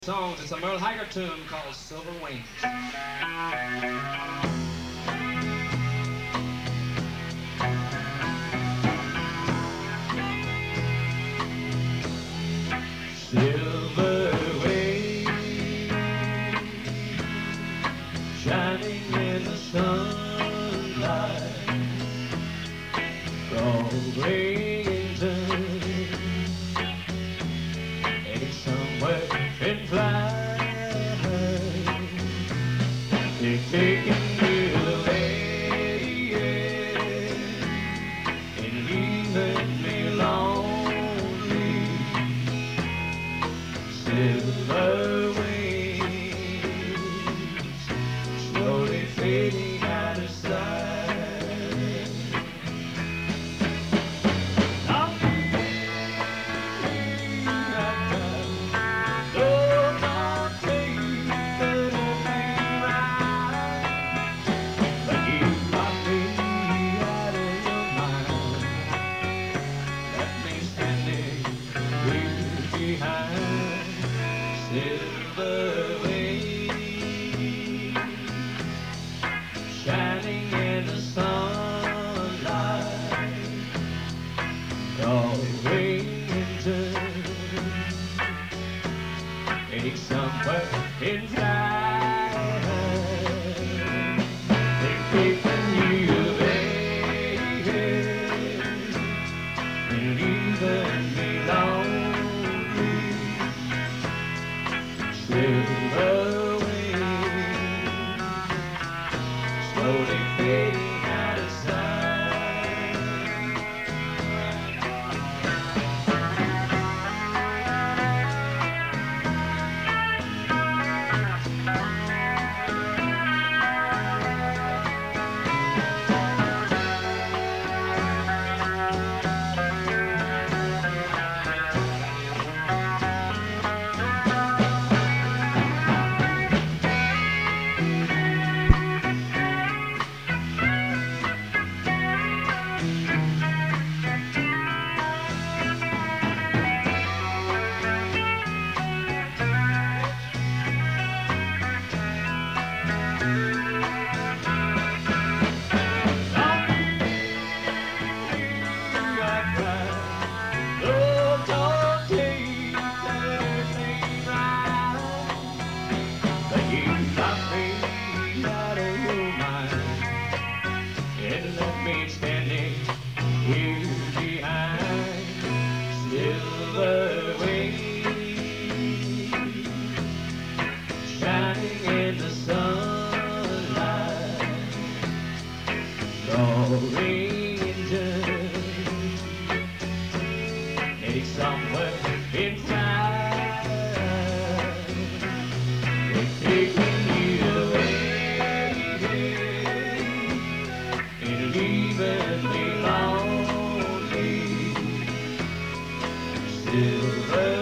Song. It's a Merle Haggard tune called Silver Wings. Silver wings shining in the sunlight, rolling heading somewhere in flight. They're taking you away, yeah, and leaving me lonely. Silver wings slowly fading out of sight. I'm feeling like Lord, don't take that old thing right, but you knock me out of your mind. Left me standing here behind. Silver wings shining in the sunlight, calling winter, heading somewhere in flight. They're taking you away and leaving me lonely. Silver wings slowly fading out of sight. Standing here behind. Silver wings shining in the sunlight, rolling heading somewhere in time. They're taking you away and leaving me lonely. Silver